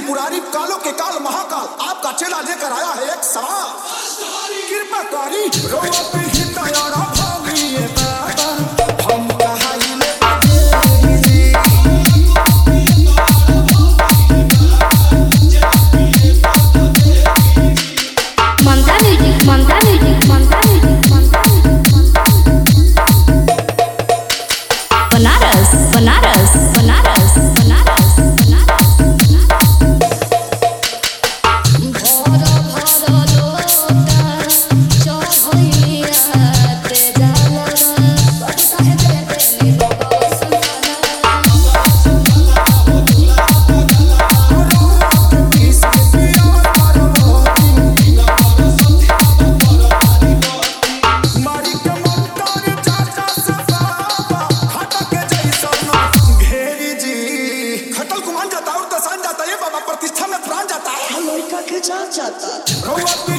त्रिपुरारी कालों के काल महाकाल आपका चेला लेकर आया है एक सवाल। कृपा कारी रोआ पे ही तैयारा भागी ये बाबा हम कहाँ ही ले आगे जी। Mamta music Mamta music Mamta music Mamta Banaras Banaras Banaras Banaras Banaras प्रतिष्ठा में प्राण जाता है लड़का के जाता